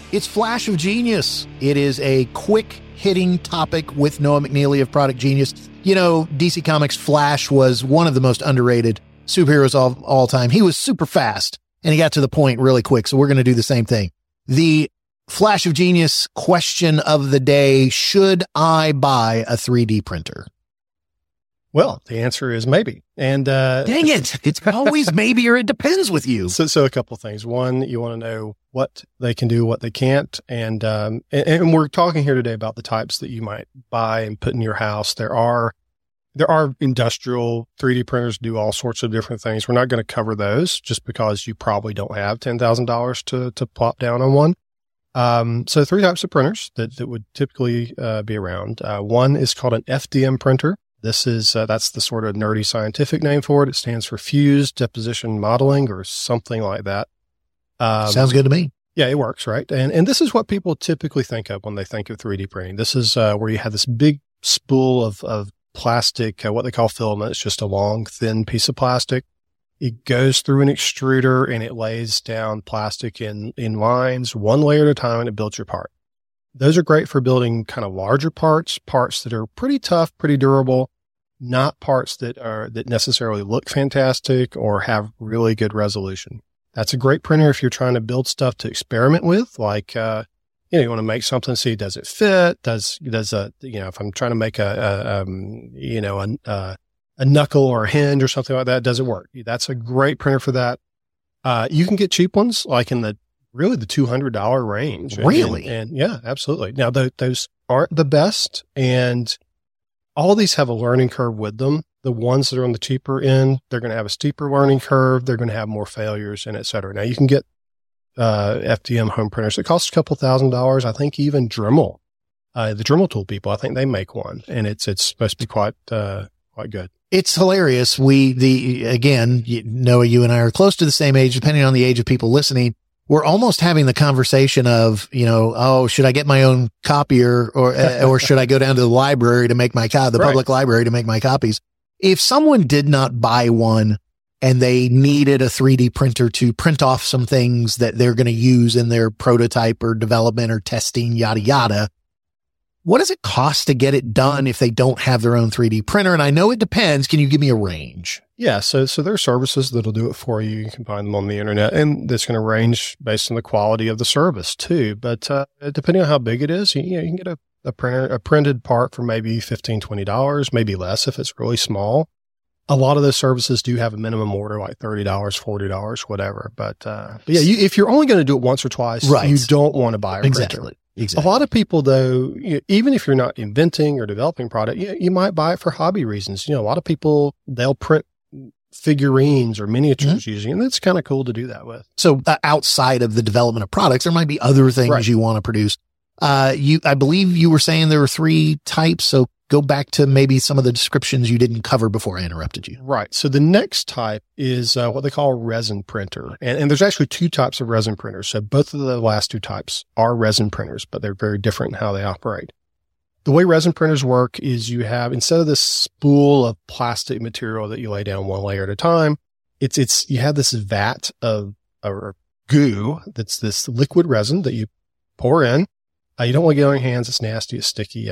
It's Flash of Genius. It is a quick-hitting topic with Noah McNeely of Product Genius. You know, DC Comics Flash was one of the most underrated superheroes of all time. He was super fast, and he got to the point really quick, so we're going to do the same thing. The Flash of Genius question of the day: should I buy a 3D printer? Well, the answer is maybe. And dang it, it's always maybe or it depends with you. So a couple of things. One, you want to know what they can do, what they can't, and we're talking here today about the types that you might buy and put in your house. There are industrial 3D printers do all sorts of different things. We're not going to cover those just because you probably don't have $10,000 to plop down on one. So 3 types of printers that would typically be around. One is called an FDM printer. This is, that's the sort of nerdy scientific name for it. It stands for Fused Deposition Modeling or something like that. Sounds good to me. Yeah, it works, right? And this is what people typically think of when they think of 3D printing. This is, where you have this big spool of plastic, what they call filament. It's just a long, thin piece of plastic. It goes through an extruder and it lays down plastic in lines, one layer at a time, and it builds your part. Those are great for building kind of larger parts that are pretty tough, pretty durable, not parts that necessarily look fantastic or have really good resolution. That's a great printer if you're trying to build stuff to experiment with, like, you want to make something, see, does it fit? If I'm trying to make a knuckle or a hinge or something like that, does it work? That's a great printer for that. You can get cheap ones like in the $200 range. Really? And yeah, absolutely. Now, those aren't the best, and all these have a learning curve with them. The ones that are on the cheaper end, they're going to have a steeper learning curve. They're going to have more failures and et cetera. Now, you can get FDM home printers. It costs a couple $1,000s. I think even Dremel, the Dremel tool people, I think they make one, and it's supposed to be quite good. It's hilarious. Again, Noah, you and I are close to the same age, depending on the age of people listening. We're almost having the conversation of, should I get my own copier or should I go down to the library to make my public library to make my copies? If someone did not buy one and they needed a 3D printer to print off some things that they're going to use in their prototype or development or testing, yada, yada, what does it cost to get it done if they don't have their own 3D printer? And I know it depends. Can you give me a range? Yeah. So there are services that'll do it for you. You can find them on the internet, and that's going to range based on the quality of the service too. But, depending on how big it is, you can get a printed part for maybe $15, $20, maybe less if it's really small. A lot of those services do have a minimum order, like $30, $40, whatever. But yeah, if you're only going to do it once or twice, right, you don't want to buy a printer. Exactly. A lot of people, though, even if you're not inventing or developing product, you might buy it for hobby reasons. A lot of people, they'll print figurines or miniatures using, and it's kind of cool to do that with. So outside of the development of products, there might be other things you want to produce. I believe you were saying there were 3 types. So go back to maybe some of the descriptions you didn't cover before I interrupted you. Right. So the next type is what they call a resin printer. And there's actually 2 types of resin printers. So both of the last 2 types are resin printers, but they're very different in how they operate. The way resin printers work is you have, instead of this spool of plastic material that you lay down one layer at a time, you have this vat of goo that's this liquid resin that you pour in. You don't want to get on your hands. It's nasty. It's sticky.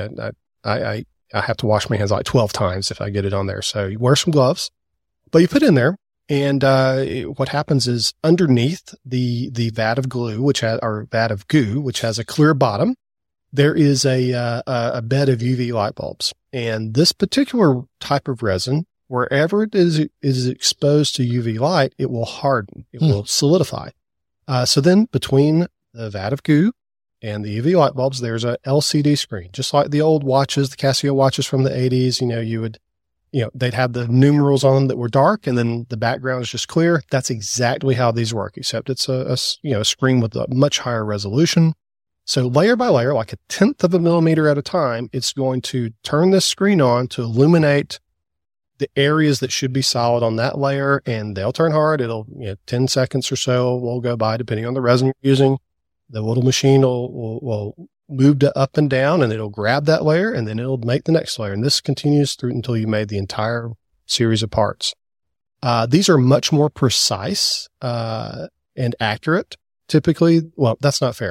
I have to wash my hands like 12 times if I get it on there. So you wear some gloves, but you put it in there. And, what happens is underneath the vat of glue, vat of goo, which has a clear bottom, there is a bed of UV light bulbs. And this particular type of resin, wherever it is exposed to UV light, it will harden. It will solidify. So then between the vat of goo and the UV light bulbs, there's a LCD screen, just like the old watches, the Casio watches from the 80s. They'd have the numerals on them that were dark, and then the background is just clear. That's exactly how these work, except it's a screen with a much higher resolution. So layer by layer, like 1/10 of a millimeter at a time, it's going to turn this screen on to illuminate the areas that should be solid on that layer, and they'll turn hard. It'll, 10 seconds or so will go by depending on the resin you're using. The little machine will move up and down, and it'll grab that layer, and then it'll make the next layer. And this continues through until you made the entire series of parts. These are much more precise and accurate. Typically, well, that's not fair.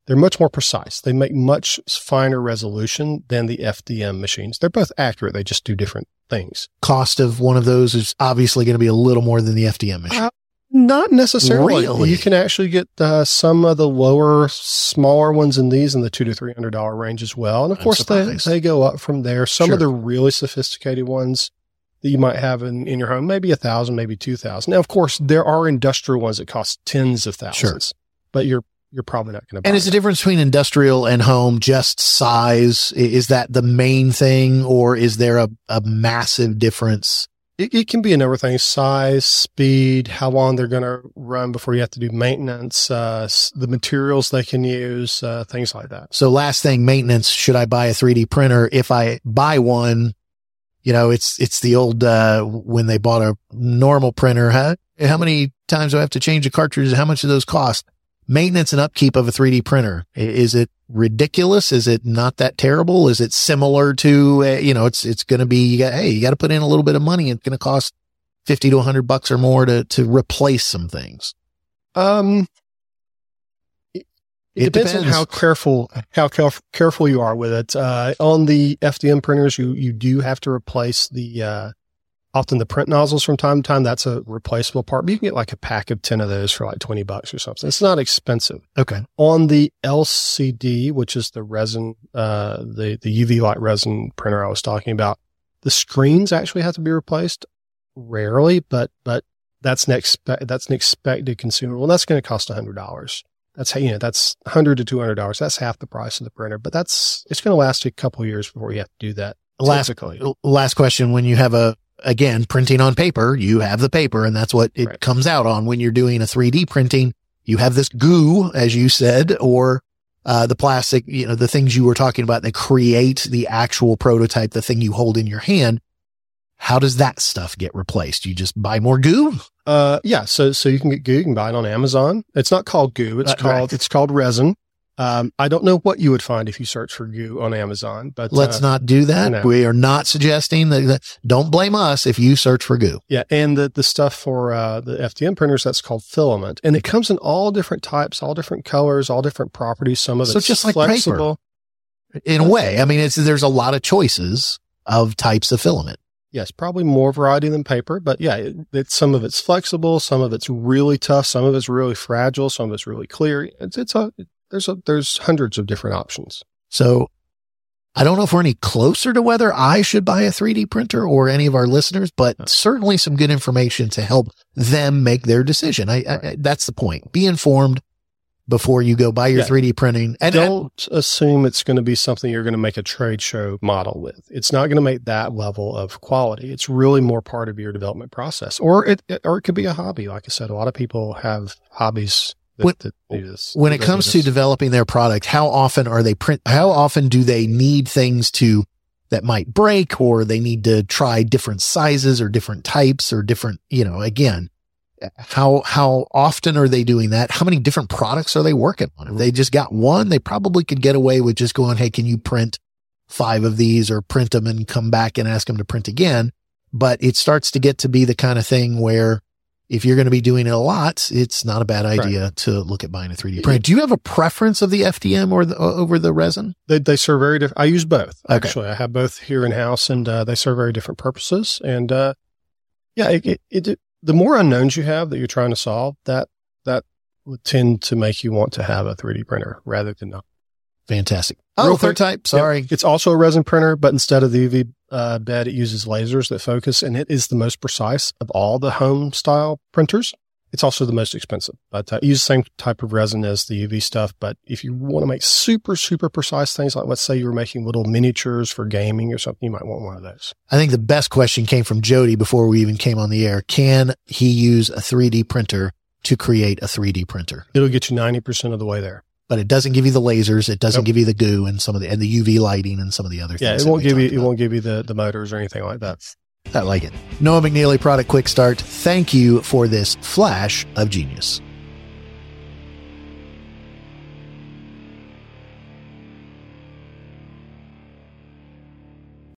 they're much more precise. They make much finer resolution than the FDM machines. They're both accurate. They just do different things. Cost of one of those is obviously going to be a little more than the FDM machine. Not necessarily. Really? You can actually get some of the lower, smaller ones in these in the $200 to $300 range as well. And of course, they go up from there. Some of the really sophisticated ones that you might have in your home, maybe $1,000, maybe $2,000. Now, of course, there are industrial ones that cost tens of thousands, but you're probably not going to buy. And is the difference between industrial and home just size? Is that the main thing, or is there a massive difference? It can be a number of things: size, speed, how long they're going to run before you have to do maintenance, the materials they can use, things like that. So last thing, maintenance. Should I buy a 3D printer? If I buy one, it's the old, when they bought a normal printer, how many times do I have to change the cartridges? How much do those cost? Maintenance and upkeep of a 3D printer. Is it ridiculous? Is it not that terrible? Is it similar to, it's going to be, you got to put in a little bit of money. It's going to cost $50 to $100 or more to replace some things. It depends on how careful you are with it. On the FDM printers, you do have to replace often the print nozzles from time to time. That's a replaceable part, but you can get like a pack of 10 of those for like $20 or something. It's not expensive. Okay. On the LCD, which is the resin, the UV light resin printer I was talking about, the screens actually have to be replaced rarely, but that's an expected consumable. And that's going to cost $100. That's $100 to $200. That's half the price of the printer, but it's going to last a couple of years before you have to do that. Last question. When you have again, printing on paper, you have the paper, and that's what it comes out on. When you're doing a 3D printing, you have this goo, as you said, or the plastic, the things you were talking about that create the actual prototype, the thing you hold in your hand. How does that stuff get replaced? You just buy more goo? Yeah. So you can get goo. You can buy it on Amazon. It's not called goo. It's called resin. I don't know what you would find if you search for goo on Amazon, but let's not do that. No. We are not suggesting that. Don't blame us if you search for goo. Yeah. And the stuff for, the FDM printers, that's called filament, and it comes in all different types, all different colors, all different properties. Some of it's just like flexible. Paper. In a way. I mean, there's a lot of choices of types of filament. Yes, probably more variety than paper, but yeah, some of it's flexible, some of it's really tough, some of it's really fragile, some of it's really clear. There's hundreds of different options. So I don't know if we're any closer to whether I should buy a 3D printer or any of our listeners, but certainly some good information to help them make their decision. That's the point. Be informed before you go buy your 3D printing. And don't assume it's going to be something you're going to make a trade show model with. It's not going to make that level of quality. It's really more part of your development process, or it could be a hobby. Like I said, a lot of people have hobbies that do this. When it comes to developing their product, how often do they need things that might break, or they need to try different sizes or different types or different, again, how often are they doing that? How many different products are they working on? If they just got one, they probably could get away with just going, hey, can you print 5 of these, or print them and come back and ask them to print again? But it starts to get to be the kind of thing where if you're going to be doing it a lot, it's not a bad idea to look at buying a 3D printer. Do you have a preference of the FDM or over the resin? They serve very different. I use both. Actually, I have both here in house, and they serve very different purposes. And the more unknowns you have that you're trying to solve, that would tend to make you want to have a 3D printer rather than not. Fantastic. Oh, third type. Sorry. It's also a resin printer, but instead of the UV bed, it uses lasers that focus, and it is the most precise of all the home style printers. It's also the most expensive, but use the same type of resin as the UV stuff. But if you want to make super, super precise things, like let's say you were making little miniatures for gaming or something, you might want one of those. I think the best question came from Jody before we even came on the air. Can he use a 3D printer to create a 3D printer? It'll get you 90% of the way there. But it doesn't give you the lasers. It doesn't give you the goo and and the UV lighting and some of the other things. Yeah, it won't give you the motors or anything like that. I like it. Noah McNeely, Product Quick Start. Thank you for this flash of genius.